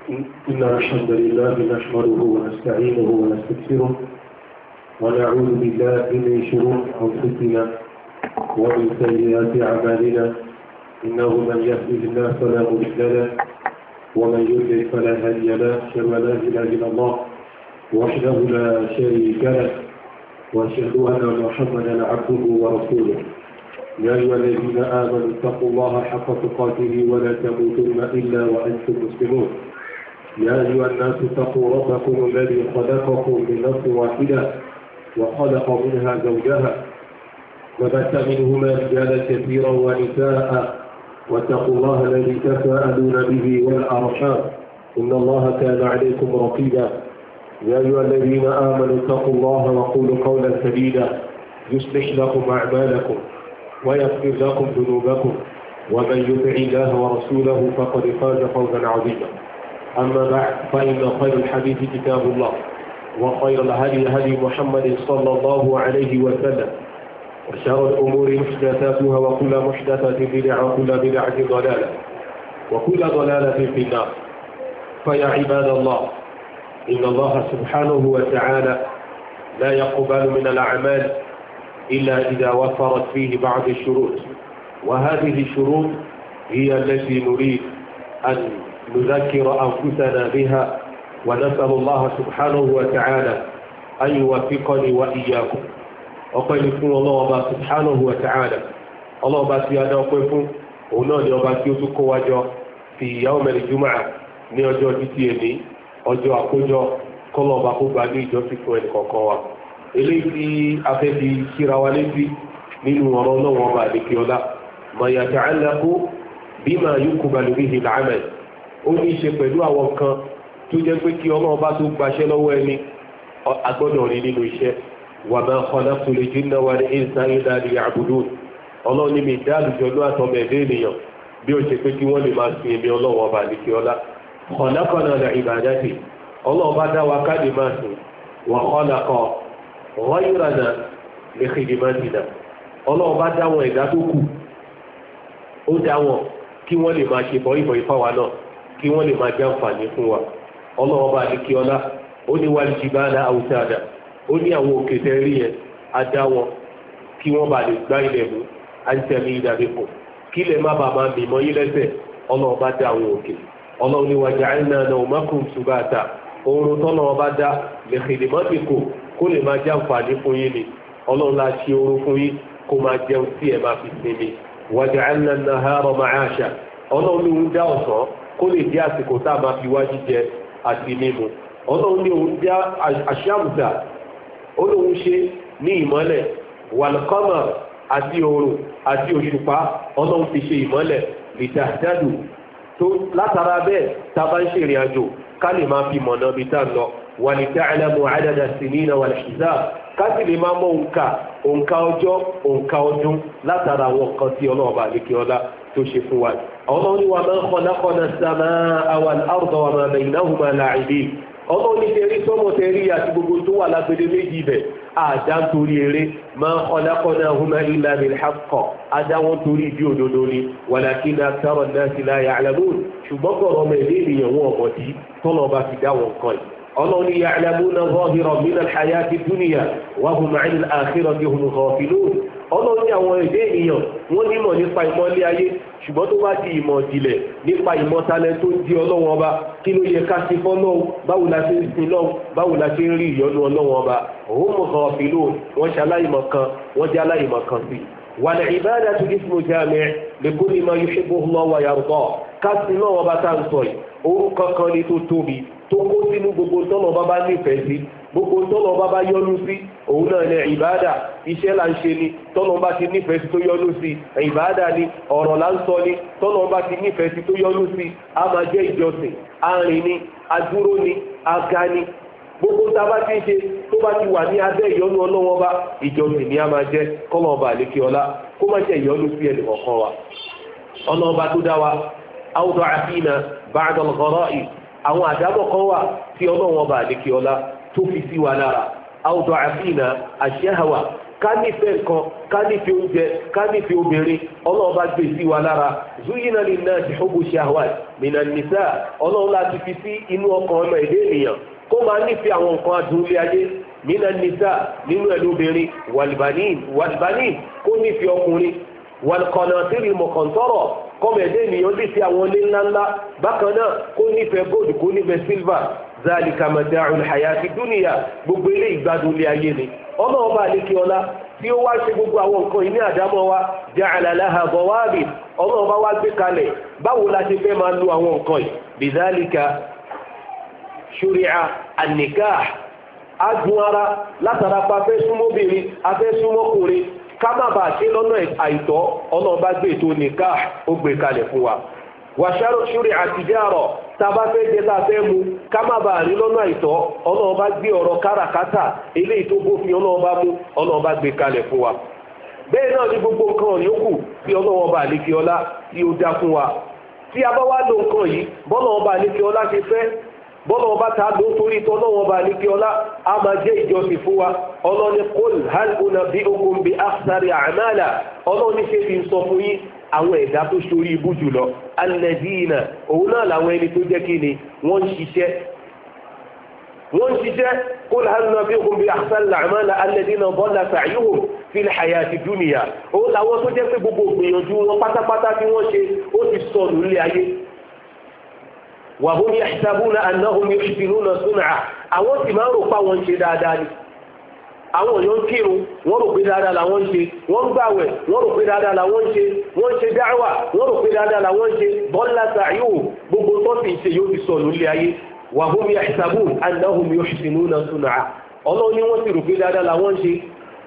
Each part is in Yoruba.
إن الحمد لله نحمده ونستعينه ونستغفره ونعوذ بالله من شرور أنفسنا ومن سيئات أعمالنا إنه من يهده الله فلا مضل له ومن يضلل فلا هادي له أشهد أن لا إله إلا الله وحده لا شريك له وأشهد أن محمدا عبده ورسوله يا أيها الذين آمنوا اتقوا الله حق تقاته ولا تموتن إلا وأنتم مسلمون يا أيها الناس اتقوا ربكم الذي خلقكم من نفس واحدة وخلق منها زوجها وبث منهما رجالا كثيرا ونساء واتقوا الله الذي تساءلون به والأرحام إن الله كان عليكم رقيبا يا أيها الذين آمنوا اتقوا الله وقولوا قولا سديدا يصلح لكم أعمالكم ويغفر لكم ذنوبكم ومن يطع الله ورسوله فقد فاز فوزا عظيما أما بعد فإن خير الحديث كتاب الله وخير الهدي هدي محمد صلى الله عليه وسلم وشر الأمور محدثاتها وكل محدثة بدعة وكل بدعة ضلالة وكل ضلالة في النار. فيا عباد الله إن الله سبحانه وتعالى لا يقبل من الأعمال إلا إذا وفرت فيه بعض الشروط، وهذه الشروط هي التي نريد أن نذكر أنفسنا بها ونسأل الله سبحانه وتعالى أن يوفقني وإياكم. ọpẹ́ ni fún Ọlọ́run Ọba subhanahu wa ta'ala, Ọlọ́run Ọba tí a dá ọpẹ́ fún òun náà ni ọba tí ó tún kó wa jọ fi yawm al-jumu'ah ní ọjọ́ títí ẹni ọjọ́ àkójọ kọ́lọ̀ ọba kó gba ní ìjọsìn fún ẹnì kọ̀ọ̀kan wa. Eléyìí tí a fẹ́ fi kíra wa létí nínú ọ̀rọ̀ Ọlọ́run Ọba àdékè ọlá ma yata'allaqu bima yuqbalu bihi al-'amal, ó ní í ṣe pẹ̀lú àwọn kan tó jẹ́ pé kí Ọlọ́run Ọba tó gbaṣẹ́ lọ́wọ́ ẹni agbọ́dọ̀ rí nínú iṣẹ́. wa ma khalaqtul jinna wal insa illa liya'budun, Ọlọ́run ní mi dá àlùjọ̀nnú àtọmọ ẹ̀dá ènìyàn bí ó ṣe pé kí wọ́n lè máa sin èmi Ọlọ́run Ọba àdékè ọlá. khalaqana li'ibadati, Ọlọ́run bá dá wa ká lè máa sìn. wa khalaqa ghayrana li khidmatina, Ọlọ́run bá dá wọn ẹ̀dá tó kù, ó dá wọn kí wọ́n lè máa ṣe bọ̀ìbọ̀ ìfáwa náà, kí wọ́n lè máa jẹ́ àǹfààní fún wa. Ọlọ́run bá àdékè ọlá ó ní wal jibala awtada, ó ní àwọn òkè tẹ́rí yẹn a dá wọn kí wọ́n bá lè gbá ilẹ̀ mú àǹtẹ̀mí ìdàdépọ̀ kí ilẹ̀ má bàa máa mìmọ́ yín lẹ́sẹ̀. Ọlọ́run bá dá àwọn òkè. Ọlọ́run ní waja'alna nawmakum subata, oorun tọ́lọ́run bá dá li khidmatikum kó lè máa jẹ́ àǹfààní fún yín ni. Ọlọ́run la ṣe oorun fún yín kó máa jẹun tí ẹ máa fi sinmi. waja'alna an-nahara ma'asha, Ọlọ́run ní òun dá ọ̀sán kó lè jẹ́ àsìkò tá a máa fi wá jíjẹ àti mímu. Ọlọ́run ní òun dá ash-shamsa, olóhun ṣe ní ìmọ́lẹ̀, wal-qamar àti oòrùn àti òṣùpá Ọlọ́run fi ṣe ìmọ́lẹ̀ litahtadu, tó látara bẹ́ẹ̀ tàbá ń ṣe ìrìn àjò ká lè máa fi mọ̀nà bí tá lọ. wa lita'lamu 'adada as-sinina wal-hisab, ká sì lè máa mọ̀ òǹkà ọjọ́ òǹkà ọdún látara àwọn kan tí Ọlọ́run bá lékè ọlá tó ṣe fún wa. Ọlọ́run ní wa ma khalaqna as-samaa'a wal-arda wa ma baynahuma la'ibin, Ọlọ́run ní tẹ̀rí sọ́mọ̀ tẹ̀rí àti gbogbo tó wà lágbèdè méjì ibẹ̀ àdá torí eré ma khalaqnahuma illa bil haqq, àdá wọn torí bí òdodo ni walakinna akthara an-nasi la ya'lamun, ṣùgbọ́n kọ̀rọ̀ ọmọ ilé ènìyàn wọn ọ̀mọ̀dí tọ́lọ́ bá ti dá wọn kan yìí. Ọlọ́run ní ya'lamuna zahiran min al-hayati dunya wa hum 'an al-akhirati hum ghafilun. Ọlọ́run ní àwọn èdè ènìyàn wọ́n nímọ̀ nípa ìmọ̀lé ayé, ṣùgbọ́n tó bá di ìmọ̀ ìjìnlẹ̀ nípa ìmọ̀talẹ̀ tó di Ọlọ́run Ọba, kí ló yẹ ká ṣe fọ́lọ́run, báwo la ṣe ń sin lọ́run, báwo la ṣe ń rí ìyọ́nú Ọlọ́run Ọba. hum ghafilun, wọ́n ṣe aláìmọ̀kan, wọ́n jẹ́ aláìmọ̀kan sí. wal ibadatu ismu jami' li kulli ma yuhibbuhu Allah wa yardah, ká sin náà wọ́n bá tá ń sọ yìí orúkọ kan ní tó tóbi tó kó sínú gbogbo tọ́nà bá bá nífẹ̀ẹ́ sí, gbogbo tọ́nà bá bá yọ́nú sí, òun náà ní ìbádà. Iṣẹ́ là ń ṣe ni tọ́nà bá ti nífẹ̀ẹ́ sí tó yọ́nú sí, ìbádà ni. Ọ̀rọ̀ là ń sọ ni tọ́nà bá ti nífẹ̀ẹ́ sí tó yọ́nú sí, a máa jẹ́ ìjọsìn. Arìn ni, adúró ni, aga ni, gbogbo tá a bá ti ń ṣe tó bá ti wà ní abẹ́ ìyọ́nú Ọlọ́run Ọba, ìjọsìn ni a máa jẹ́. kọ́lọ̀ ọba àlékè ọlá kó má jẹ́ ìyọ́nú sí ẹnì kọ̀ọ̀kan wa. Ọlọ́run Ọba tó dá wa awda'a fina ba'da al-ghara'i, àwọn àdámọ̀ kan wà tí Ọlọ́run Ọba àlékè ọlá tó fi sí wa lára. awda'a fina ash-shahwa, ká nífẹ̀ẹ́ nǹkan ká nífẹ̀ẹ́ oúnjẹ ká nífẹ̀ẹ́ obìnrin ọlọ́run bá gbé sí wa lára zuyina linnasi hubbu shahwat minan nisa ọlọ́run láti fi sí inú ọkàn ọmọ èdè ènìyàn kó máa nífẹ̀ẹ́ àwọn nǹkan adúlé ayé minan nisa nínú ẹ̀ lóbìnrin wàlìbánín kó nífẹ̀ẹ́ ọkùnrin wàlìkọ̀nàtìrì mọ̀kàntọ́rọ̀ kọ́mọ èdè ènìyàn lè fi àwọn ilé ńláńlá bákan náà kó nífẹ̀ẹ́ gold kó nífẹ̀ẹ́ silver zalika mata'ul hayati dunya gbogbo ilé ìgbádùn ilé ayé ni ọmọ ọba àlékí ọlá tí ó wá ṣe gbogbo àwọn nǹkan ìní àdámọ́ wa ja'ala laha dawabit ọmọ ọba wá gbé kalẹ̀ báwo la ṣe fẹ́ máa lo àwọn nǹkan yìí bizalika shuri'a an-nikah adùn ara látara pa fẹ́ súnmọ́bìnrin afẹ́ súnmọ́kùnrin ká má bàa ṣe lọ́nà àìtọ́ ọlọ́ọ̀bá gbé ètò nikah ó gbé kalẹ̀ fún wa wàṣáró ṣúrí àtijárọ̀ tàbá fẹ́ jẹ́ tá fẹ́ mu ká má bàa rí lọ́nà àìtọ́ ọlọ́ọ̀bá gbé ọ̀rọ̀ káràkátà eléyìí tó bófin ọlọ́ọ̀bá mú ọlọ́ọ̀bá gbé kalẹ̀ fún wa bẹ́ẹ̀ náà ní gbogbo nǹkan yòókù tí ọlọ́ọ̀bá àlékè ọlá tí ó dá fún wa tí a bá wá lo nǹkan yìí bọ́lọ́ọ̀bá àlékè ọlá ṣe fẹ́ bọ́lọ́ọ̀bá ta ló torí tọ́lọ́ọ̀bá àlékè ọlá a máa jẹ́ ìjọsìn fún wa ọlọ́ni qul hal unabbi'ukum bi akhsari a'mala ọlọ́ni ṣe fi ń sọ fún yín àwọn ẹ̀dá tó ṣorí ibú jùlọ alladhina òun náà làwọn ẹni tó jẹ́ kí ni wọ́n ń ṣiṣẹ́ qul hal unabbi'ukum bi akhsari a'mala alladhina dhalla sa'yuhum fil hayati dunya òun làwọn tó jẹ́ pé gbogbo gbìyànjú wọn pátápátá tí wọ́n ṣe ó ti sọnù nílé ayé wa hum yahsabuna annahum yuhsinuna sun'a àwọn sì máa ń rò pa wọn ṣe dáadáa ni àwọn èèyàn kírun wọ́n rò pé dáadáa làwọn ń ṣe wọ́n gbàwẹ̀ wọ́n rò pé dáadáa làwọn ń ṣe wọ́n ń ṣe dáwà wọ́n rò pé dáadáa làwọn ń ṣe bọ́lá sàáyò gbogbo tó sì ń ṣe yóò fi sọ̀rọ̀ nílé ayé wa hum yahsabun annahum yuhsinuna sun'a ọlọ́run ni wọ́n sì rò pé dáadáa làwọn ń ṣe.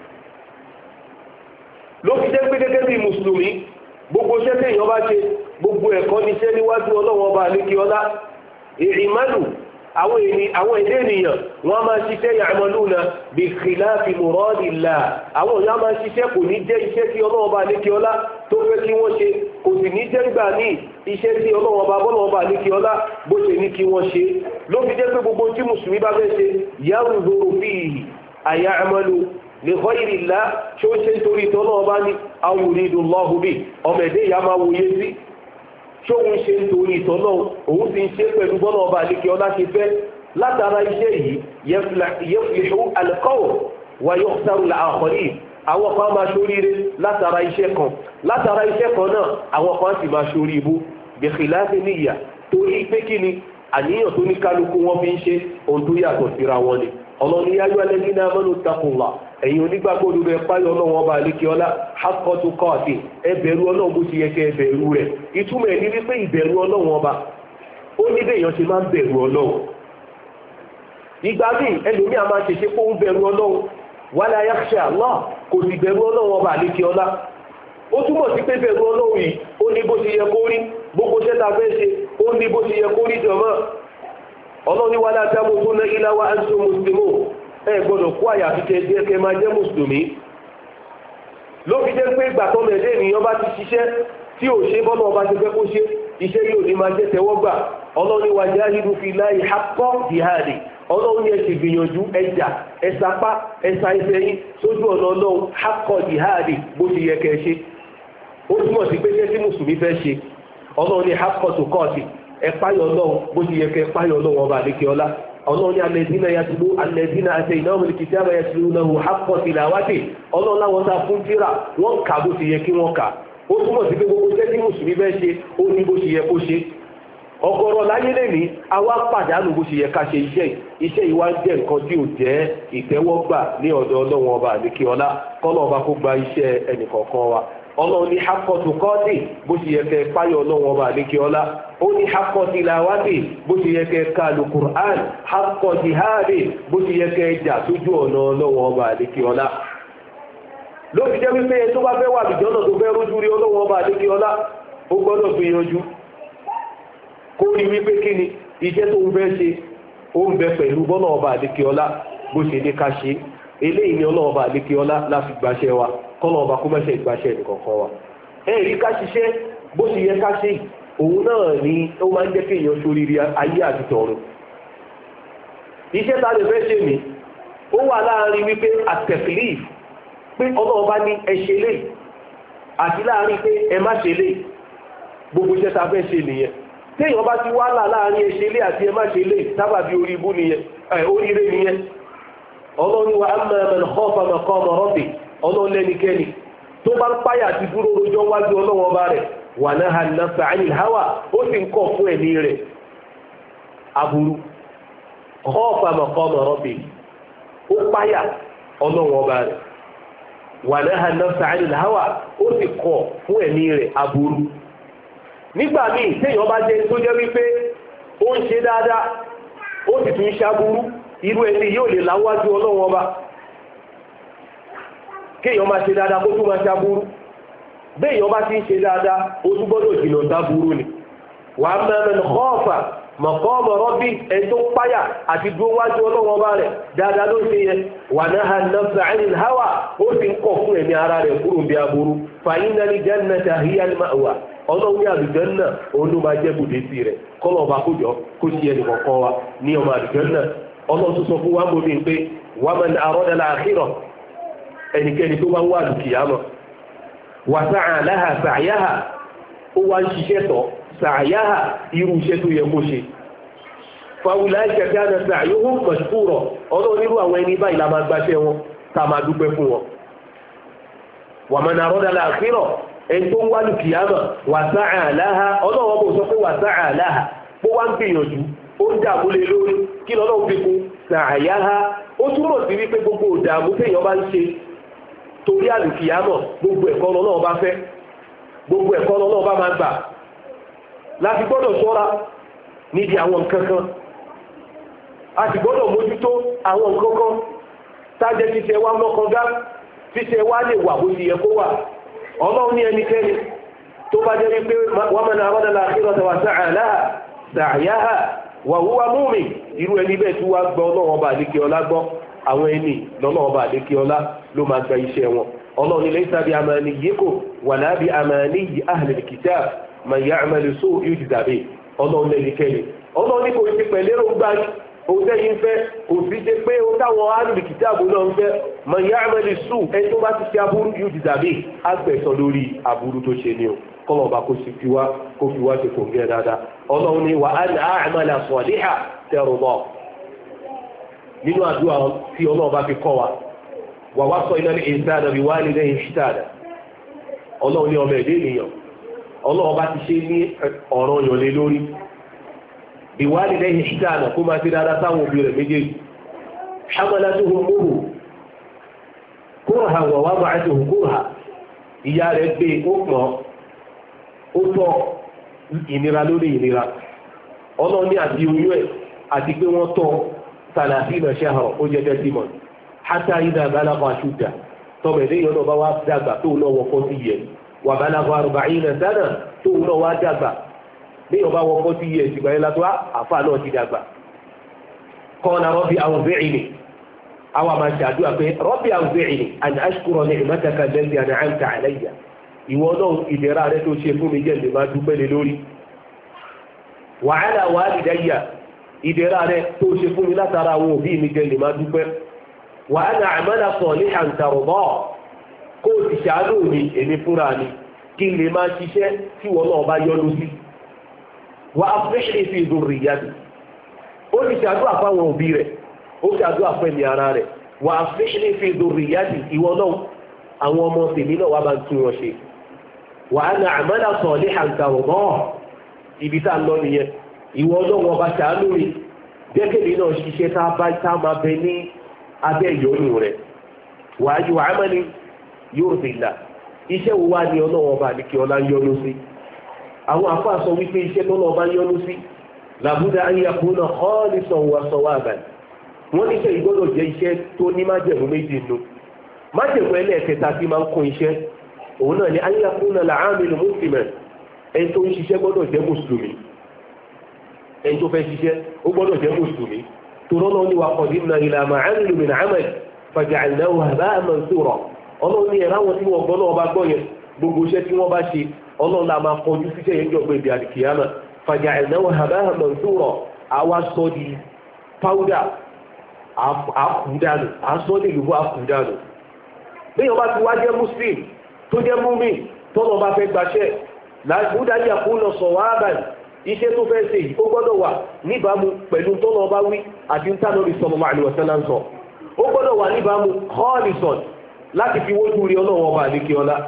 ló fi jẹ́ pé gẹ́gẹ́ bí mùsùlùmí gbogbo iṣẹ́ téèyàn bá ṣe gbogbo ẹ̀kọ́ níṣẹ́ níwájú ọlọ́run ọba àlékè ọlá ìrìnmánù àwọn èdè ènìyàn wọ́n máa ṣiṣẹ́ ya'maluna bi khilafi muradillah àwọn èèyàn máa ṣiṣẹ́ kò ní jẹ́ iṣẹ́ tí ọlọ́wọ́ bá lékè ọlá tó fẹ́ kí wọ́n ṣe kò sì ní jẹ́ gbà ní iṣẹ́ tí ọlọ́wọ́ bá lékè ọlá bó ṣe ní kí wọ́n ṣe ló fi jẹ́ pé gbogbo tí mùsùlùmí bá fẹ́ ṣe yanzuru fihi aya'malu li ghayrillah ṣó ṣe nítorí tọ́lọ́wọ́ bá ní aw yuridullahu bihi ọmọ ẹ̀dẹ́ ìyá máa wòye sí ṣóhun ṣe nítorí ìtọ́nà òun ti ń ṣe pẹ̀lú bọ́nà ọba àlékè ọlá ṣe fẹ́ látara iṣẹ́ yìí yaflihu al-qawm wa yukhsaru al-akharin àwọn kan máa ṣoríire látara iṣẹ́ kan náà àwọn kan sì máa ṣorí ibú bi khilafi niyya torí pé kí ni àníyàn tó ní kálukú wọn fi ń ṣe ohun tó yàtọ̀ síra wọn ni ọlọ́ni yáyọ́ alladhina amanu taqullah ẹ̀yin onígbàgbọ́ olùdó ẹ̀páyọ̀ ọlọ́run ọba àlékè ọlá haqqa tuqati ẹbẹ̀rù ọlọ́run bó ti yẹ kẹ́ ẹbẹ̀rù rẹ̀ ìtumọ̀ ẹ̀ ní wípé ìbẹ̀rù ọlọ́run ọba ó ní bẹ́ẹ̀yàn ṣe máa ń bẹ̀rù ọlọ́run ìgbà míì ẹlòmíà máa ṣèṣe kó ń bẹ̀rù ọlọ́run wala yakhsha Allah kò sì bẹ̀rù ọlọ́run ọba àlékè ọlá ó túmọ̀ sí pé bẹ̀rù ọlọ́run yìí ó ní bó ti yẹ kó rí gbogbo ṣẹ́ta fẹ́ ṣe ó ní bó ti yẹ kó rí jọmọ́ ọlọ́ni wala tamutunna illa wa antum muslimun ẹ gbọ́dọ̀ kó àyàfi kẹ́ máa jẹ́ mùsùlùmí ló fi jẹ́ pé ìgbà tọ́mọ ẹ̀dẹ́ ènìyàn bá ti ṣiṣẹ́ tí ò ṣe bọ́mọ ọba ti fẹ́ kó ṣe iṣẹ́ yóò ní máa jẹ́ tẹ́wọ́gbà ọlọ́ni wajahidu fillahi haqqa jihadi ọlọ́run yẹn ti gbìyànjú ẹjà ẹsapá ẹsa ìfẹ́yìn sójú ọ̀nà ọlọ́run haqqa jihadi bó ti yẹ kẹ́ ṣe ó túmọ̀ sí pé ṣé tí mùsùlùmí fẹ́ ṣe ọlọ́run ní haqqa tuqati ẹ̀páyọ̀ ọlọ́run bó ti yẹ kẹ́ ẹ̀páyọ̀ ọlọ́run ọba àdékè ọlá ọlọ́run ní alẹ́dínà ataynahumul kitaba yatlunahu haqqa tilawati ọlọ́run láwọn tá fún tíra wọ́n kà bó ti yẹ kí wọ́n kà ó túmọ̀ sí pé gbogbo iṣẹ́ tí mùsùlùmí fẹ́ ṣe ó ní bó ti yẹ kó ṣe ọ̀gọ̀rọ̀ láyé lẹ́ni àwa pàdánù bó ṣe yẹ ká ṣe iṣẹ́ ìwà jẹ́ nǹkan tí ò jẹ́ ìtẹ́wọ́gbà ní ọ̀dọ̀ ọlọ́run ọba àdékè ọlá kọ́lọ́ ọba kó gba iṣẹ́ ẹnìkọ̀ọ̀kan wa ọlọ́run ní haqqa tuqati bó ti yẹ kẹ́ páyọ̀ ọlọ́run ọba àlékè ọlá ó ní haqqa tilawati bó ti yẹ kẹ́ ka al-Qur'an haqqa jihadi bó ti yẹ kẹ́ jà sójú ọ̀nà ọlọ́run ọba àlékè ọlá ló fi jẹ́ wípé tó bá fẹ́ wà lùjọ́nà tó fẹ́ rójú rí ọlọ́run ọba àlékè ọlá ó gbọ́dọ̀ gbìyànjú kó rí wípé kí ni iṣẹ́ tó ń fẹ́ ṣe ó ń bẹ pẹ̀lú bọ́nà ọba àlékè ọlá bó ṣe ní ká ṣe eléyìí ni ọlọ́run ọba àlékè ọlá láti gbàṣẹ wa kọ́nà ọba kó mẹ́sẹ̀ ìgbàṣẹ nìkọ̀ọ̀kan wa ẹ̀rí ká ṣiṣẹ́ bó ṣe yẹ ká ṣe òun náà ni ó máa ń jẹ́ kí èèyàn ṣoríire ayé àti tọ̀run iṣẹ́ ta lè fẹ́ ṣe mí ó wà láàrin wípé at-taklif pé Ọlọ́run bá ní ẹ ṣe lè àti láàrin pé ẹ má ṣe lè, gbogbo iṣẹ́ ta fẹ́ ṣe nìyẹn. téèyàn bá ti wá là láàrin ẹ ṣe lè àti ẹ má ṣe lè sábàbí orí ibú nìyẹn, oríire nìyẹn. Ọlọ́run wa amma man khafa maqama rabbih, Ọlọ́run lẹ́nikẹ́ni tó bá ń páyà ti dúró rojọ́ wájú Ọlọ́run ọba rẹ̀ wa naha an-nafsa 'anil hawa, ó sì ń kọ̀ fún ẹ̀mí rẹ̀ aburú. Khafa maqama rabbih, ó páyà Ọlọ́run ọba rẹ̀. Wa naha an-nafsa 'anil hawa, ó sì kọ̀ fún ẹ̀mí rẹ̀ aburú. Nígbà míì téèyàn bá jẹ́ tó jẹ́ wípé ó ń ṣe dáadáa ó sì tún ṣaburú, irú ẹni yóò lè láwájú Ọlọ́run ọba. Kéèyàn máa ṣe dáadáa kó tún máa ṣaburú, béèyàn bá ti ń ṣe dáadáa ó tún gbọ́dọ̀ jìnnà sáburú ni. Wa amma man khafa maqama rabbih, ẹni tó páyà àti dúró wájú Ọlọ́run ọba rẹ̀ dáadáa ló ṣe yẹn. Wa naha an-nafsa 'anil hawa, ó sì ń kọ̀ fún ẹ̀mí ara rẹ̀ kúrò bí aburú. Fa inna al-jannata hiya al-ma'wa, Ọlọ́run ní àlùjánnà òun ló máa jẹ́ bùdé sí rẹ̀. Kọ́lọ̀ ọba kójọ kó ṣe ẹnì kọ̀ọ̀kan wa ní ọmọ àlùjánnà. Ọlọ́run tó sọ fún wa mọ́ mi pé wa man arada al-akhirah, ẹnikẹ́ni tó bá wà lùkìyàmọ̀ wa sa'a laha sa'yaha, ó wá ń ṣiṣẹ́ tọ̀ sa'yaha, irú iṣẹ́ tó yẹ kó ṣe. Fa ulaika kana sa'yuhum mashkura, Ọlọ́run nírú àwọn ẹni báyìí la máa gbáṣẹ́ wọn, tá a máa dúpẹ́ fún wọn. Wa man arada al-akhirah, ẹni tó ń wá lùkìyàmọ̀ wa sa'a laha, Ọlọ́run bò sọ pé wa sa'a laha, ó wá ń gbìyànjú, ó ń dààmú lé lórí, kí lọ́lọ́run fi kún sa'yaha, ó túmọ̀ sí wípé gbogbo ìdààmú téèyàn bá ń ṣe torí àlùkìyàmọ̀, gbogbo ẹ̀kọ́ lọ́lọ́run bá fẹ́, gbogbo ẹ̀kọ́ lọ́lọ́run bá máa gbà. Láti gbọ́dọ̀ ṣọ́ra níbi àwọn nǹkan kan, a sì gbọ́dọ̀ mójútó àwọn nǹkan kan tájẹ́ ṣíṣe wá mọ́kànlá, ṣíṣe wá lè wà bó ti yẹ kó wà. Ọlọ́run ní ẹnikẹ́ni tó bá jẹ́ wípé wa man arada al-akhirata wa sa'a laha sa'yaha wa huwa mu'min, irú ẹni bẹ́ẹ̀ tí wá gbọ́ Ọlọ́run ọba àlékè ọlá gbọ́, àwọn ẹni lọ́nà ọba àlékè ọlá ló máa gba iṣẹ́ wọn. Ọlọ́run ní laysa bi amaniyyikum wala bi amaniyyi ahli al-kitab man ya'mal su'an yujza bihi. Ọlọ́run lẹ́nikẹ́ni, Ọlọ́run ní kò sí pẹ̀lérò gbá òun tẹ́yìn fẹ́, kò sí ṣe pé ó táwọn ahli al-kitab náà ń fẹ́. Man ya'mal su'an, ẹni tó bá ti ṣe aburú yujza bihi, agbẹ̀san lórí aburú tó ṣe ni o. Kọ́lọ̀ ọba kó fi wá ṣe kò ń gẹ́ dáadáa. Ọlọ́run ní wa an a'mala salihan tardah, nínú àdúrà tí Ọlọ́run bá fi kọ́ wa, wa wassayna al-insana biwalidayhi ihsana. Ọlọ́run ní ọmọ ẹ̀dẹ́ ènìyàn, Ọlọ́run bá ti ṣe ní ọ̀ràn yọ̀lẹ́ lórí, biwalidayhi ihsana, kó máa ti dáadáa sáwọn òbí rẹ̀ méjèèjì. Hamalathu ummuhu kurhan wa wada'athu kurhan, ìyá rẹ̀ gbé ó pọ̀ ó tọ́, ìnira lórí ìnira. Ọlọ́run ní àti oyún ẹ̀ àti pé wọ́n tọ́ 30 shahra, ó jẹ́ 30 months. Hatta idha balagha ashuddah, tọ́mọ̀ ẹ̀dẹ́ yọ̀nà bá wá dàgbà tó náà wọ 40 years. Wa balagha 40 sana, tó náà wá dàgbà. Léyàn bá wọ 40 years ìgbà yẹn látọ́ àfà náà ti dàgbà. Qala rabbi awzi'ni, àwa máa ṣàdúrà pé rabbi awzi'ni an ashkura ni'mataka allati an'amta alayya. Ìwọ náà ìdẹ̀ra rẹ tó ṣe fún mi jẹ́ lè máa dúpẹ́ lé lórí. Wa ala walidayya, ìdẹ̀ra rẹ tó ṣe fún mi látara àwọn òbí mi jẹ́ lè máa dúpẹ́. Wa ana a'mala salihan tardah, kó o ti ṣàánú mi èmi fúnra mi kí n lè máa ṣiṣẹ́ tí wọ́n náà bá yọ́nú sí. Wa aslih li fi dhurriyyati, ó ti ṣàdúrà fáwọn òbí rẹ̀, ó ṣàdúrà fún ẹ̀mí ara rẹ̀. Wa aslih li fi dhurriyyati, ìwọ náà àwọn ọmọ tèmi náà wá bá ń tún wọn ṣe. Wa ana a'mala salihan tardah, ibi tá a lọ nìyẹn. Ìwọ náà wọn bá ṣàánú mi, jẹ́kẹ̀lé náà ṣiṣẹ́ tá máa bẹ ní abẹ́ ìyọ́nù rẹ̀. Wa ayyu 'amalin yurdillah, iṣẹ́ wo wá ní ọlọ́wọ́ bá ní kí ọlá yọ́nú sí. Àwọn àfáà sọ wípé iṣẹ́ tó lọ́ọ́ bá yọ́nú sí làbúdá an yakuna khalisan wa sawaban. Wọ́n ní iṣẹ́ ìgbọ́dọ̀ jẹ́ iṣẹ́ tó ní májẹ̀mú méjì nù. Májẹ̀mú ẹlẹ́ẹ̀kẹta tí máa ń kún iṣẹ́ òun náà ni an yakuna al-'amilu musliman, ẹni tó ń ṣiṣẹ́ gbọ́dọ̀ jẹ́ mùsùlùmí. Ẹni tó fẹ́ ṣiṣẹ́ ó gbọ́dọ̀ jẹ́ mùsùlùmí. Torọ́nà ní wa qadimna ila ma 'amilu min 'amal faja'alnahu haba'an mansura. Ọlọ́run ní ẹ̀rá wọn tí wọ́n gbọ́ náà bá gbọ́ yẹn, gbogbo iṣẹ́ tí wọ́n bá ṣe Ọlọ́run la máa kọjú síṣẹ́ yẹn jọ pé ibi àdìkìyàmà. Faja'alnahu haba'an mansura, àwa sọ di páúdà àkùdánù, àsọ́dì lùbọ́ àkùdánù. béèyàn bá ti wá jẹ́ muslim tó jẹ́ múmi tọ́nà bá fẹ́ gbaṣẹ́ làbúdájí àkúnlọ sọ̀wọ́ àbáyé iṣẹ́ tó fẹ́ ṣe ó gbọ́dọ̀ wà níbàámu pẹ̀lú tọ́nà bá wí àti tánàbí sallallahu alaihi wasallam sọ ó gbọ́dọ̀ wà níbàámu khalisan láti fi wójú rí ọlọ́wọ́ ọba àdékè ọlá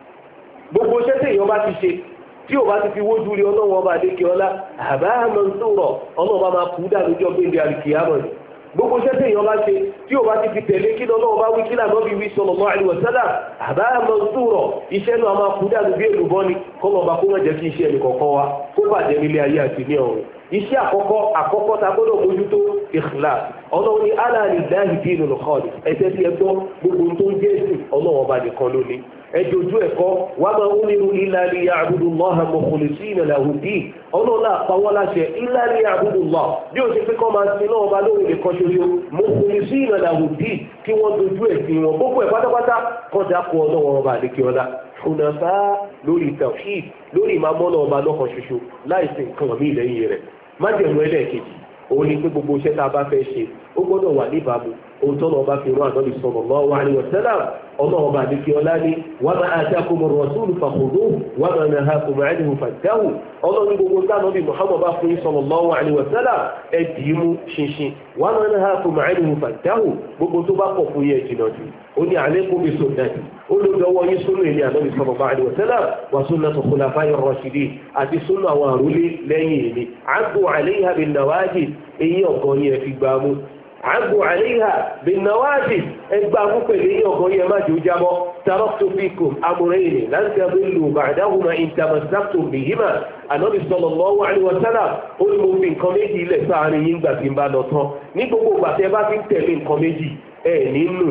gbogbo iṣẹ́ tí èèyàn bá ti ṣe tí ò bá ti fi wójú rí ọlọ́wọ́ ọba àdékè ọlá àbáyá mansura ọlọ́wọ́ bá máa kú dà lójọ́ pé ní àlìkìyàmọ̀ ni gbogbo iṣẹ́ tí èèyàn bá ṣe tí ò bá ti fi tẹ̀lé kí lọ́wọ́ bá wí kí lànà bí wí sallallahu alaihi wasallam àbáyá mansura iṣẹ́ náà máa kú dà lójú èlùbọ́ ni kọ́mọ̀ bá kó wọ́n jẹ́ kí iṣẹ́ ẹnì kọ̀ọ̀kan wa kó bàjẹ́ nílé ayé àti ní ọ̀run iṣẹ́ àkọ́kọ́ ta gbọ́dọ̀ mójútó ikhlas ọlọ́run ní ala lillahi dinul khalis ẹ̀sẹ̀ tí ẹ gbọ́ gbogbo tó ń jẹ́ èsì ọlọ́run ọba nìkan ló ní ẹjọ́jú ẹ̀kọ́ wa ma umiru illa liya'budu Allaha mukhlisina lahu ddin ọlọ́run náà pa wọ́n láṣẹ illa liya'budu Allah bí ó ṣe pé kọ́ máa sin náà ọba lóhùn nìkan ṣoṣo mukhlisina lahu ddin kí wọ́n dojú ẹ̀sìn wọn gbogbo ẹ̀ pátápátá kọ́ dákọ̀ ọlọ́run ọba àdékè ọlá hunafa lórí tawhid lórí ìmàmọ́nà ọba lọ́kan ṣoṣo láìsí nǹkan mí lẹ́yìn rẹ̀ májẹ̀mú ẹlẹ́ẹ̀kejì òun ni pé gbogbo iṣẹ́ tá a bá fẹ́ ṣe ó gbọ́dọ̀ wà níbàámu ohun tọ́nà ọba fi rán ànábì sallallahu alaihi wasallam ọlọ́ọ̀ba àdékè ọlá ní wa ma atakumu rasulu fakhudhuhu wa ma nahakum anhu fantahu ọlọ́ọ̀ni gbogbo tánàbì Muhammad bá fún yín sallallahu alaihi wasallam ẹ dì í mú ṣinṣin wa ma nahakum anhu fantahu gbogbo tó bá pọ̀ fún yẹn jìnnà jù ó ní alaykum bi sunnati ó ló dọwọ́ yín súnú ilé ànábì sallallahu alaihi wasallam wa sunnatu khulafa'ir rashidin àti súnú àwọn àrólé lẹ́yìn èmi addu alayha bin nawajid èyí ọ̀gọ́ yẹn fi gbà mú عبوا عليها بالنواجذ اجبعوا كليه وقوية ما جوجبوا تركت فيكم أمرين لن تضلوا بعدهما إن تمسكتم بهما النبي صلى الله عليه وسلم قل من كوميدي لساني ينبا في مبالغة نيبقوا باتبا في تلين كوميدي نينو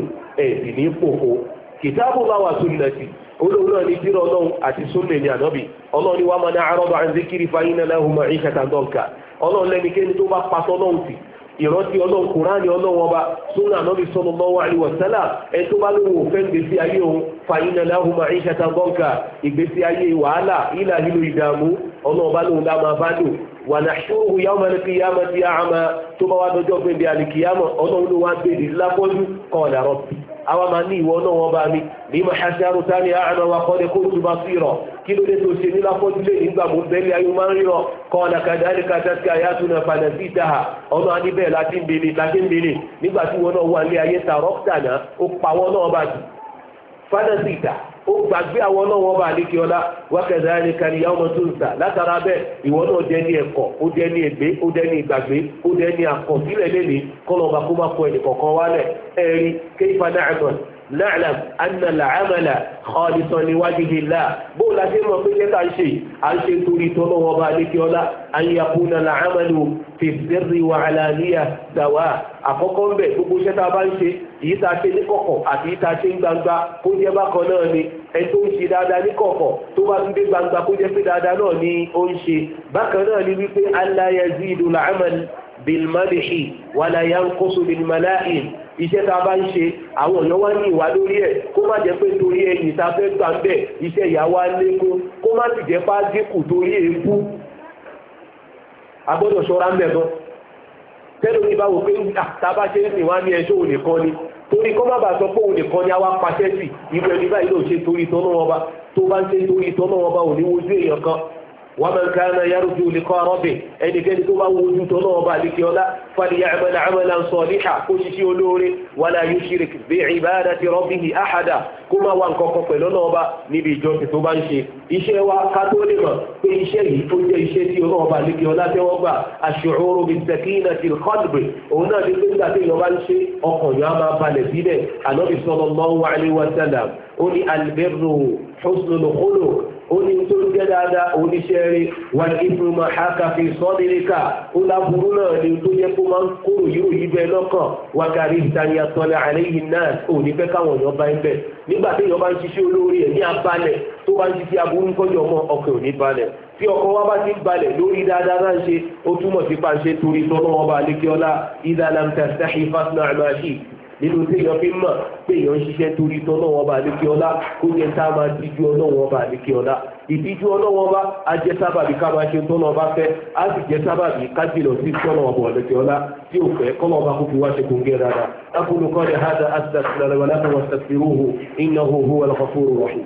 نيبقوا كتاب الله وسنتي olóòrùn náà ní tírà ọlọ́run àti súnnà ní ànábì ọlọ́run ni wà máa ní àárọ̀ bá ń zikiri fàyínà lahum ma'ishatan danka ọlọ́run lẹ́nikẹ́ni tó bá pàtó ọlọ́run tì ìrántí ọlọ́run kùránì ọlọ́run ọba súnà ànábì sallallahu alaihi wasallam ẹ tó bá lóhun òfẹ́ ìgbésí ayé òun fàyínà lahum ma'ishatan danka ìgbésí ayé wàhálà ìlà nínú ìdààmú ọlọ́run bá lóhun dáma bá lò wa nahshuruhu yawma al-qiyamati a'ma tó bá wá dọjọ́ pé bí al-qiyamah ọlọ́run ló wá gbé lápọ́jú qala rabbi àwọn máa ní ìwọ náà wọ́n bá mi ní ma ṣaṣẹ́rù tání àánà wa kọ́ ní kó tó bá sí rọ̀ kí ló dé tó ṣe ní láfọ́júlé nígbà mú bẹ́lẹ̀ ayé máa ń ríran kọ́ ọ̀nà kàdáni kàtàkì àyàtúnà padà sí ìdáhà ọ̀nà àníbẹ̀ láti ń bèèrè nígbà tí wọ́n náà wà ní ayé tààrọ́kítàná ó pa wọ́n náà bá jù fádà sí ìdá ó gbàgbé àwọn náà wọ́n bá àlékè ọlá wákẹ́dá ní kàríyá ọmọ tó ń sà látara bẹ́ẹ̀ ìwọ náà jẹ́ ní ẹ̀kọ́ ó jẹ́ ní ègbé ó jẹ́ ní ìgbàgbé ó jẹ́ ní àkọsílẹ̀ lẹ́nìí kọ́lọ́ba kó má kọ ẹnì kọ̀ọ̀kan wálẹ̀ ẹ̀rí kéfà náà نعلم أن العمل خالصا لوجه الله بولا جمع بجد عن شيء تريد الله وبالك ولا أن يكون العمل في السر وعلانية سواء àkọ́kọ́ ń bẹ̀ gbogbo iṣẹ́ tá a bá ń ṣe èyí tá a ṣe ní kọ̀kọ̀ àti èyí tá a ṣe ní gbangba kó jẹ́ bákan náà ni ẹni tó ń ṣe dáadáa ní kọ̀kọ̀ tó bá tún dé gbangba kó jẹ́ pé dáadáa náà ni ó ń ṣe bákan náà ni wípé alla yazidu al-amal bil-madhi wala yanqusu bil-mala'in iṣẹ́ tá a bá ń ṣe àwọn èèyàn wá ní ìwà lórí ẹ̀ kó má jẹ́ pé torí ẹ̀yìn tá a fẹ́ gbà ń bẹ̀ iṣẹ́ ìyá wa lékún kó má sì jẹ́ pá dínkù torí èébú agbọ́dọ̀ ṣọ́ra ń bẹ̀ gan tẹ́lẹ̀ ní báwo pé tàbá ṣe ń sìn wá ní ẹjọ́ òun nìkan ni torí kọ́ má bàa sọ pé òun nìkan ni a wá pàṣẹ sí ìwé ẹni báyìí ló ṣe torí tọ́nà ọba tó bá ń ṣe torí tọ́nà ọba ò ní wojú èèyàn kan ومن كان يرجو لقاء ربه ẹni kẹ́ni tó bá wojú tọ́nà ọba àdíkẹ́ ọlá فليعمل عملا صالحا kó ṣiṣẹ́ olóore ولا يشرك بعبادة ربه أحدا kó má wà nǹkan pẹ̀lú ọ̀nà ọba níbi ìjọsìn tó bá ń ṣe iṣẹ́ wa ká tó lè mọ̀ pé iṣẹ́ yìí tó jẹ́ iṣẹ́ tí ọ̀nà ọba àdíkẹ́ ọlá tẹ́wọ́ gbà الشعور بالسكينة القلب òun náà ní pé nígbà tí ìyọba ń ṣe ọkàn yóò máa balẹ̀ sílẹ̀ Ànábì sallallahu alaihi wasallam ó ní albirru husnul khuluq ó ní tó jẹ́ dáadáa oníṣẹ́ rí wà ní ìfúnmọ̀ àkàfẹ́ sọ́dínríkà ó láburú náà ní tó jẹ́ kó máa ń kúrò yóò yí bẹ́ẹ̀ lọ́kàn wà kárí ìtàníyà tọ́lẹ̀ àlẹ́yìn náà ò ní fẹ́ káwọn èèyàn bá ń bẹ̀ nígbà tí èèyàn bá ń ṣiṣẹ́ olórí ẹ̀ ní abalẹ̀ tó bá ń ṣiṣẹ́ aburú kọjọ mọ́ ọkàn ò ní balẹ̀ tí ọkọ̀ wa bá ti balẹ̀ lórí dáadáa náà ṣe ó túmọ̀ sí pàṣẹ torí tọ́lọ́ ọba àlékíọ́lá idha lam tastahi fasna' ma shi'ta nínú tí èèyàn fi mọ̀ pé èèyàn ń ṣiṣẹ́ torí tọ́lọ́wọ́n ọba àlékè ọlá kó jẹ́ tá a máa tijú ọlọ́wọ́n ọba àlékè ọlá ìtijú ọlọ́wọ́n ọba á jẹ́ sábàbí ká máa ṣe tọ́lọ́ ọba fẹ́ á sì jẹ́ sábàbí ká jìnà sí tọ́lọ́wọ́n ọba àlékè ọlá tí ò fẹ́ kọ́lọ́ ọba kó fi wá ṣe kóńgẹ́ dáadáa aqulu qawli hadha astaghfirullaha wa lakum wastaghfiruhu innahu huwal ghafurur rahim.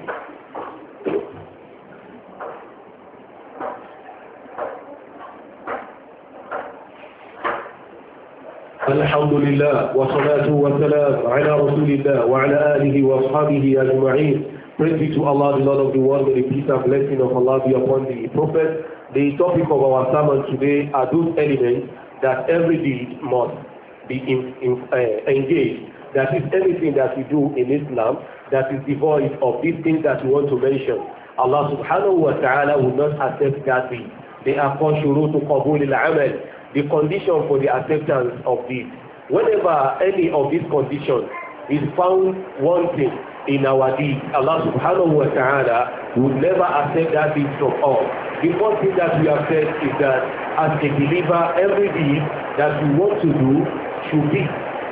الحمد لله والصلاة والسلام على رسول الله وعلى آله وأصحابه أجمعين. Praise be to Allah, the Lord of the world, may the peace and blessing of Allah be upon the Prophet. The topic of our sermon today are those elements that every deed must be engaged. That is anything that we do in Islam that is devoid of these things that we want to mention. Allah subhanahu wa ta'ala will not accept that deed. They are called shurutu qabul al-amal, the condition for the acceptance of this. Whenever any of these conditions is found wanting in our deed, Allah subhanahu wa ta'ala will never accept that deed from us. The first thing that we have said is that as a believer, every deed that we want to do should be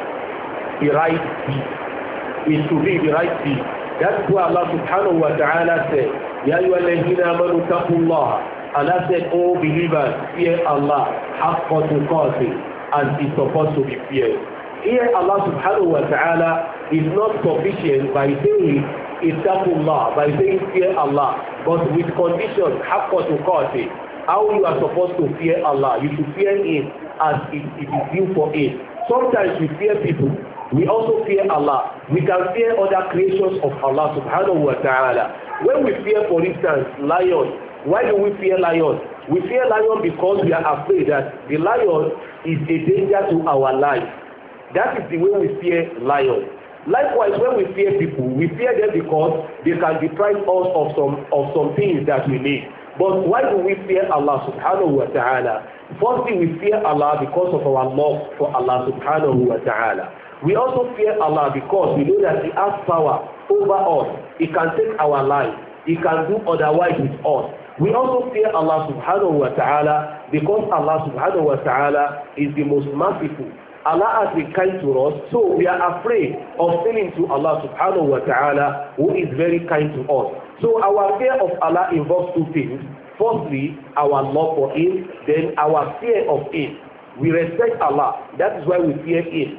the right deed. It should be the right deed. That's why Allah subhanahu wa ta'ala said, Ya ayyuhalladhina amanu taqullaha. Allah said, oh believers, fear Allah, haqqa tuqatih, and is supposed to be feared. Here Allah subhanahu wa ta'ala is not sufficient by saying ittaqullah, by saying fear Allah, but with conditions, haqqa tuqatih. How you are supposed to fear Allah, you should fear Him as it is due for Him. Sometimes we fear people, we also fear Allah. We can fear other creations of Allah subhanahu wa ta'ala. When we fear, for instance, lion, why do we fear lion? We fear lion because we are afraid that the lion is a danger to our life. That is the way we fear lion. Likewise, when we fear people, we fear them because they can deprive us of some things that we need. But why do we fear Allah subhanahu wa ta'ala? Firstly, we fear Allah because of our love for Allah subhanahu wa ta'ala. We also fear Allah because we know that He has power over us. He can take our life. He can do otherwise with us. We also fear Allah subhanahu wa ta'ala because Allah subhanahu wa ta'ala is the most merciful. Allah has been kind to us, so we are afraid of failing to Allah subhanahu wa ta'ala, who is very kind to us. So our fear of Allah involves two things. Firstly, our love for Him, then our fear of Him. We respect Allah, that is why we fear Him.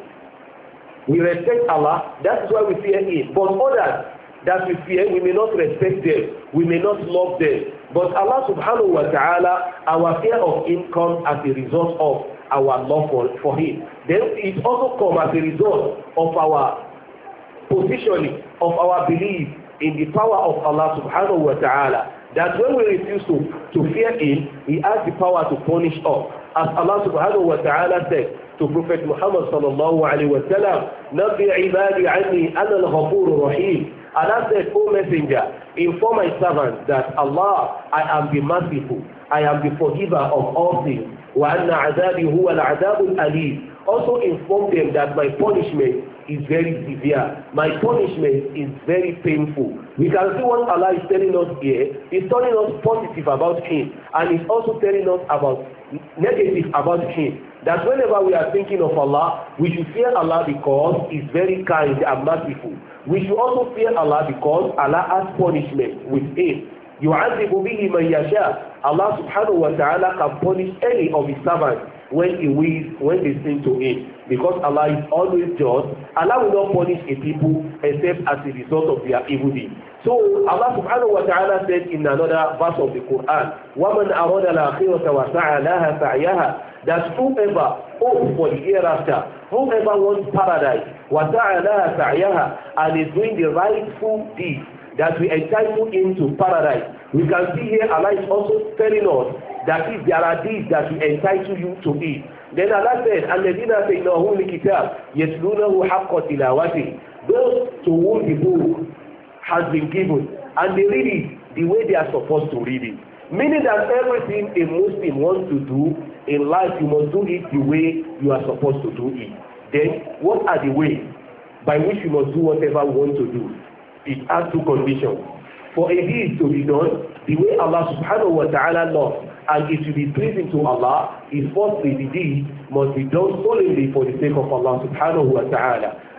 We respect Allah, that is why we fear Him. But others that we fear, we may not respect them, we may not love them. But Allah subhanahu wa ta'ala, our fear of Him comes as a result of our love for Him. Then it also comes as a result of our positioning, of our belief in the power of Allah subhanahu wa ta'ala. That when we refuse to fear Him, He has the power to punish us. As Allah subhanahu wa ta'ala said to Prophet Muhammad sallallahu alayhi wa sallam, Nabbi ibadi anni ana al-ghafurur rahim. Allah said, O messenger, inform my servants that Allah, I am the merciful, I am the forgiver of all things. Wa anna azabi huwa al-azabul alim. Also inform them that my punishment is very severe. My punishment is very painful. We can see what Allah is telling us here. He's telling us positive about Him, and He's also telling us about negative about Him. That whenever we are thinking of Allah, we should fear Allah because He's very kind and merciful. We should also fear Allah because Allah has punishment with Him. يُعَذِّبُ بِهِ مَنْ يَشَاءُ. Allah subhanahu wa ta'ala can punish any of His servants when He wills, when they sin to Him. Because Allah is always just, Allah will not punish a people except as a result of their evil deeds. So Allah subhanahu wa ta'ala said in another verse of the Quran, وَمَنْ أَرَادَ الْآخِرَةَ وَسَعَى لَهَا سَعْيَهَا, that whoever hopes for the hereafter, whoever wants paradise, وَسَعَى لَهَا سَعْيَهَا, and is doing the rightful deed that will entitle him to paradise. We can see here Allah is also telling us that if there are deeds that will entitle you to it. Then Allah said, الَّذِينَ آتَيْنَاهُمُ الْكِتَابَ يَتْلُونَهُ حَقَّ تِلَاوَتِهِ. Those to whom the book has been given, and they read it the way they are supposed to read it. Meaning that everything a Muslim wants to do in life, you must do it the way you are supposed to do it. Then, what are the ways by which you must do whatever you want to do? It has two conditions. For a deed to be done the way Allah subhanahu wa ta'ala loves, and it will be pleasing to Allah, is firstly the deed must be done solely for the sake of Allah subhanahu wa ta'ala.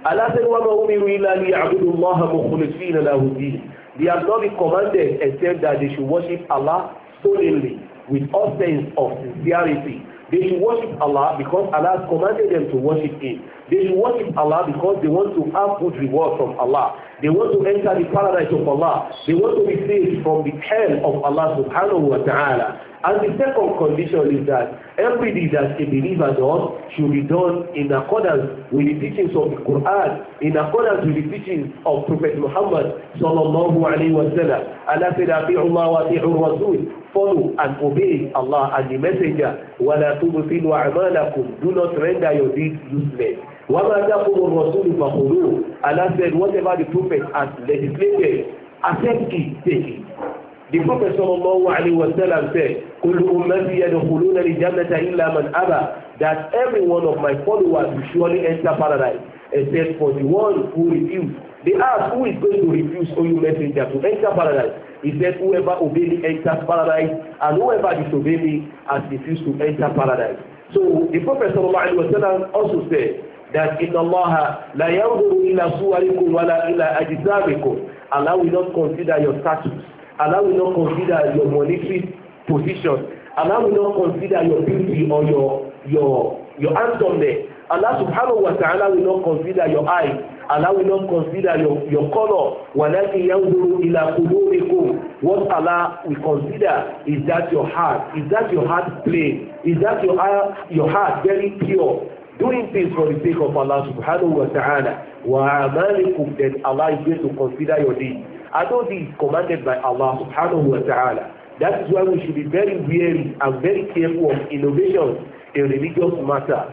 Allah said, وَمَا أُمِرُوا إِلَّا لِيَعْبُدُوا اللَّهَ مُخْلِصِينَ لَهُ الدِّينَ. They have not been commanded except that they should worship Allah solely with all sense of sincerity. They should worship Allah because Allah has commanded them to worship Him. They should worship Allah because they want to have good reward from Allah. They want to enter the paradise of Allah. They want to be saved from the hell of Allah subhanahu wa ta'ala. And the second condition is that every deed that a believer does should be done in accordance with the teachings of the Quran, in accordance with the teachings of Prophet Muhammad sallallahu alayhi wa sallam. Allah said, "Ati'u Allah wa ati'u Rasul." Follow and obey Allah and the Messenger. وَلَا تُبْطِلُوا أَعْمَالَكُمْ. Do not render your deeds useless. وَمَا تَقُمُ الرَّسُولُ فَخُذُوهُ. Allah said, whatever the Prophet has legislated, accept it, take it. The Prophet sallallahu alaihi wasallam said, كُلُّ أُمَّتِي يَدْخُلُونَ الْجَنَّةَ إِلَّا مَنْ أَبَى. That every one of my followers will surely enter paradise, except for the one who refused. They asked, who is going to refuse, O you messenger, to enter paradise? He said, whoever obey me enters paradise, and whoever disobey me has refused to enter paradise. So the Prophet sallallahu alaihi wasallam also said that inna Allah la yanzuru ila suwarikum wala ila ajsamikum. Allah will not consider your status. Allah will not consider your monetary position. Allah will not consider your beauty or your handsomeness. Allah subhanahu wa ta'ala will not consider your eyes. Allah will not consider your color. وَلَكِنْ يَنْظُرُ إِلَى قُلُوبِكُمْ. What Allah will consider is that your heart. Is that your heart plain? Is that your heart very pure? Doing things for the sake of Allah subhanahu wa ta'ala. وَعَمَالِكُمْ. Then Allah is going to consider your deeds. I know this is commanded by Allah subhanahu wa ta'ala. That is why we should be very wary and very careful of innovations in religious matters.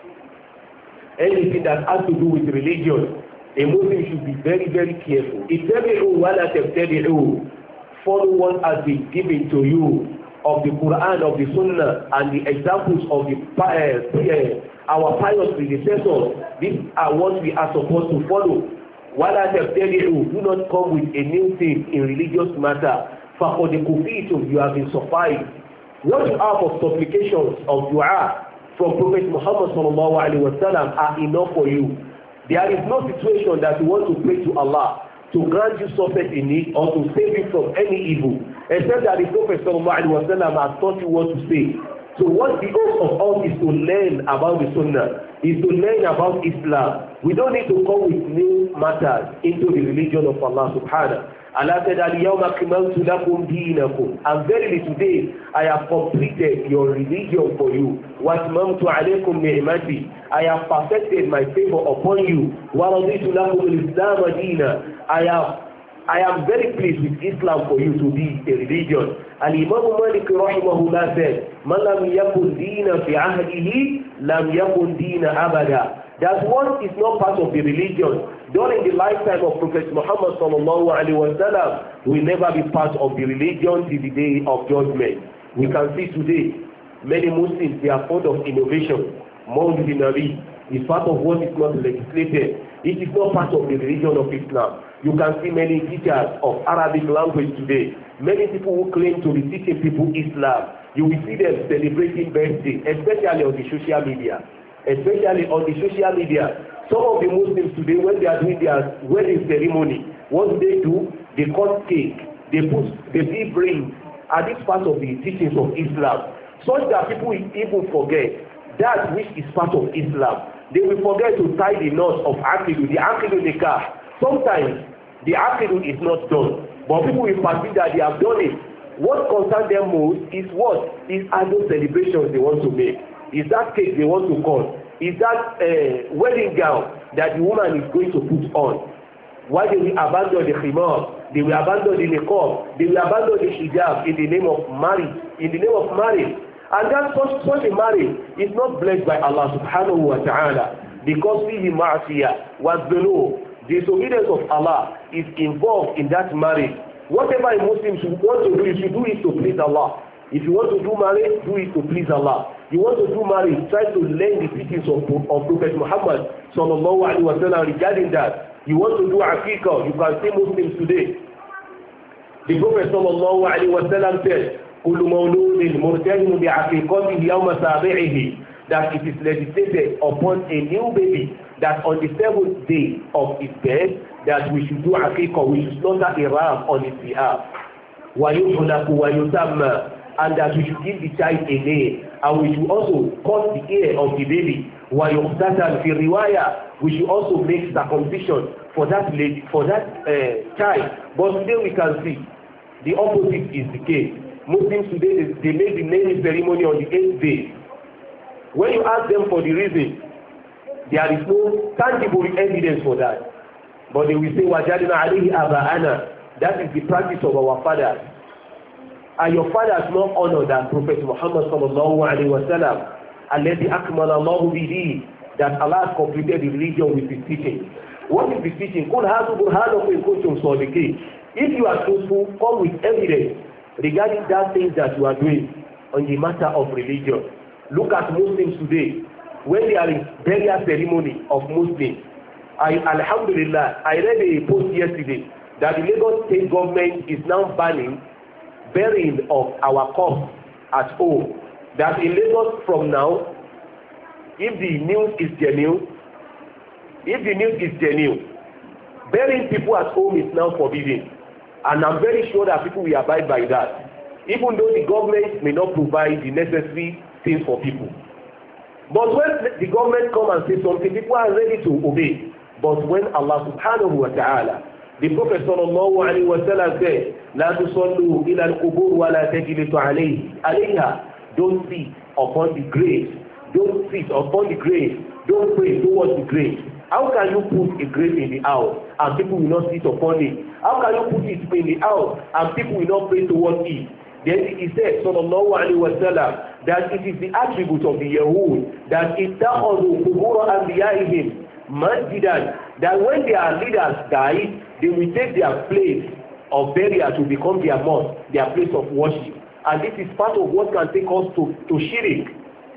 Anything that has to do with religion, a Muslim should be very, very careful. Ittabi'u wa la tabtadi'u. Follow what has been given to you of the Quran, of the Sunnah, and the examples of our pious predecessors. These are what we are supposed to follow. Wa la tabtadi'u. Do not come with a new thing in religious matter. فَقَدْ كُفِيتُمْ. You have been sufficed. What you have of supplications, of dua, from Prophet Muhammad sallallahu alaihi wasallam are enough for you. There is no situation that you want to pray to Allah to grant you success in it or to save you from any evil, except that the Prophet sallallahu alaihi wasallam has taught you what to say. So what the hope of us is to learn about the Sunnah, is to learn about Islam. We don't need to come with new matters into the religion of Allah subhanahu. Allah said, Al-yawma akmaltu lakum dinakum. And verily today, I have completed your religion for you. Wa atmamtu alaykum ni'mati. I have perfected my favor upon you. Wa raditu lakum al-islam deena. I am very pleased with Islam for you to be a religion. Al-Imam Malik rahimahullah said, Man lam yakun deena fi ahdihi, lam yakun deena abada. That one is not part of the religion during the lifetime of Prophet Muhammad sallallahu alaihi wasallam will never be part of the religion till the day of judgment. We can see today many Muslims, they are fond of innovation. Maulid Nabi is part of what is not legislated. It is not part of the religion of Islam. You can see many teachers of Arabic language today. Many people who claim to be teaching people Islam. You will see them celebrating birthday, especially on the social media. Some of the Muslims today, when they are doing their wedding ceremony, what do? They cut cake, they give rings. Are these part of the teachings of Islam? Such that people will even forget that which is part of Islam. They will forget to tie the knot of Aqidu, the Aqidu Nikah. Sometimes the Aqidu is not done, but people will perceive that they have done it. What concerns them most is what? Is other celebrations they want to make. Is that cake they want to cut? Is that wedding gown that the woman is going to put on? Why they will abandon the khimar? They will abandon the niqab. They will abandon the hijab in the name of marriage. And that such a marriage is not blessed by Allah subhanahu wa ta'ala, because fihi ma'siyah was below. The disobedience of Allah is involved in that marriage. Whatever a Muslim should want to do, you should do it to please Allah. If you want to do marriage, do it to please Allah. You want to do marriage, try to learn the teachings of Prophet Muhammad sallallahu alaihi wasallam regarding that. You want to do aqiqah, you can see Muslims today. The Prophet sallallahu alaihi wasallam said, كل مولود مرتهن بعقيقته يوم سابعه. That it is legislated upon a new baby that on the 7th day of his birth, that we should do aqiqah, we should slaughter a ram on his behalf. وَيُحْلَقُ وَيُسَمَّى, and that we should give the child a name, and we should also cut the ear of the baby. وَيُحْتَسَلْ فِي الرِّوَايَةِ, we should also make circumcision for that child. But today we can see the opposite is the case. Muslims today, they make the naming ceremony on the 8th day. When you ask them for the reason, there is no tangible evidence for that. But they will say, وَجَدْنَا عَلَيْهِ آبَاءَنَا, that is the practice of our fathers. And your fathers not honor that Prophet Muhammad sallallahu alaihi wasallam, alladhi akmala Allahu bihi, that Allah has completed the religion with his teaching. What is the teaching? قُلْ هَاتُوا بُرْهَانَكُمْ إِن كُنتُمْ صَادِقِينَ. If you are truthful, come with evidence regarding that thing that you are doing on the matter of religion. Look at Muslims today. When they are in burial ceremony of Muslims, Alhamdulillah, I read a post yesterday that the Lagos state government is now banning burying of our corpse at home. That in Lagos from now, if the news is genuine, burying people at home is now forbidden. And I'm very sure that people will abide by that, even though the government may not provide the necessary things for people. But when the government come and say something, people are ready to obey. But when Allah subhanahu wa ta'ala, the Prophet sallallahu alaihi wasallam said, "La tusallu ila al-qubur wa la tajlisu alayha." Don't sit upon the grave. Don't sit upon the grave. Don't pray towards the grave. How can you put a grave in the house and people will not sit upon it? How can you put it in the house and people will not pray towards it? Then he said, sallallahu alaihi wasallam, that it is the attribute of the Yahud that ittakhadhu qubur anbiya'ihim masjidan, that when their leaders die, they will take their place of burial to become their mosque, their place of worship. And this is part of what can take us to shirk.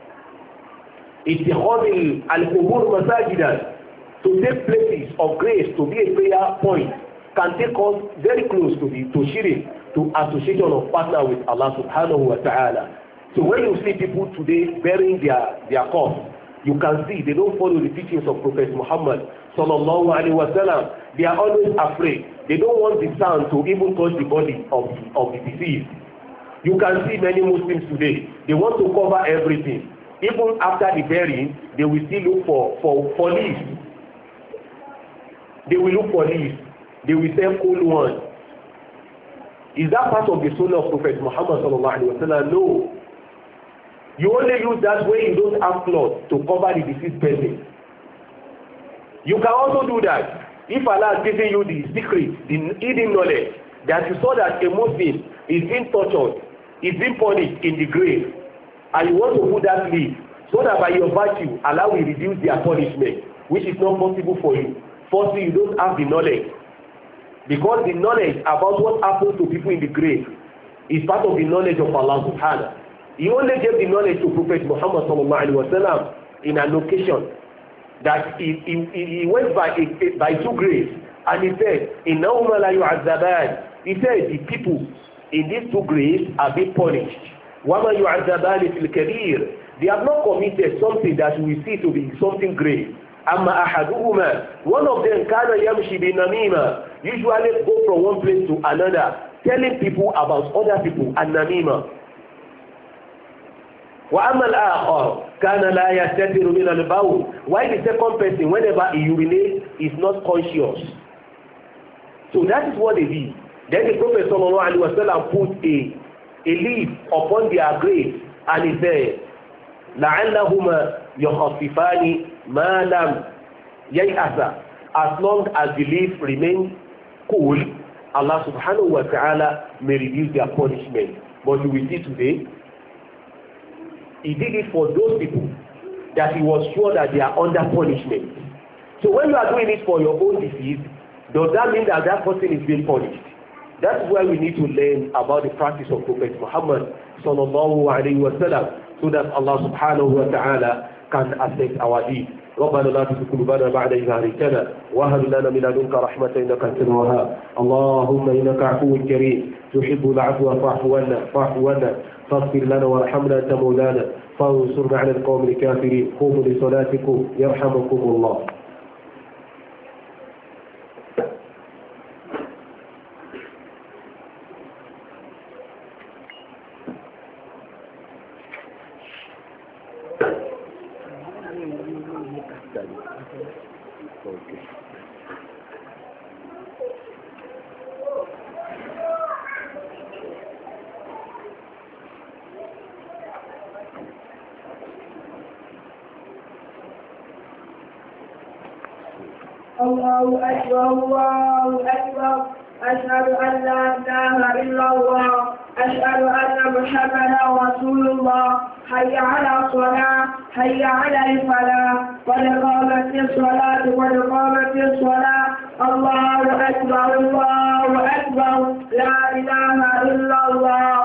Ittakhadhu al-qubur masajidan, to take places of grace to be a prayer point, can take us very close to shirk, to association of partner with Allah subhanahu wa ta'ala. So when you see people today burying their corpse, you can see they don't follow the teachings of Prophet Muhammad sallallahu alaihi wasallam. They are always afraid. They don't want the sand to even touch the body of the deceased. You can see many Muslims today, they want to cover everything. Even after the burying, they will still look for leaves. They will look for leaves. They will sell cold ones. Is that part of the sunnah of Prophet Muhammad sallallahu alaihi wasallam? No. You only use that when you don't have cloth to cover the deceased person. You can also do that if Allah has given you the secret, the hidden knowledge, that you saw that a Muslim is being tortured, is being punished in the grave, and you want to put that leaf so that by your virtue Allah will reduce their punishment, which is not possible for you. Firstly, you don't have the knowledge, because the knowledge about what happens to people in the grave is part of the knowledge of Allah subhanahu. He only gave the knowledge to Prophet Muhammad sallallahu alaihi wasallam in an occasion that he went by two graves, and he said, "Innahuma la yu'azzaban." He said the people in these two graves are being punished. Wama yu'azzabani fil kabir. They have not committed something that we see to be something grave. Amma ahaduhuma, one of them kana yamshi bin namima, usually go from one place to another, telling people about other people, and namima. Wa amma al-akhar kana la yastatiru min al-bawl. Why the second person, whenever he urinates, is not conscious? So that is what they did. Then the Prophet sallallahu alaihi wasallam put a leaf upon their grave, and he said, la'allahuma yukhaffifani ma lam yay'asa. As long as the leaf remains cool, Allah subhanahu wa ta'ala may reduce their punishment. But you will see today, he did it for those people that he was sure that they are under punishment. So when you are doing it for your own disease, does that mean that that person is being punished? That's why we need to learn about the practice of Prophet Muhammad sallallahu alaihi wasallam, so that Allah subhanahu wa ta'ala can accept our deed. ربنا لا تزغ قلوبنا بعد إذ هديتنا وهب لنا من لدنك رحمة إنك أنت الوهاب. اللهم إنك عفو كريم تحب العفو فاعف عنا فاغفر لنا وارحمنا أنت مولانا فانصرنا على القوم الكافرين. قوموا لصلاتكم يرحمكم الله. tàbí. Okay. الله أكبر الله أكبر أشهد أن لا إله إلا الله أشهد أن محمدا رسول الله حي على الصلاة حي على الفلاح قد قامت الصلاة قد قامت الصلاة الله أكبر لا إله إلا الله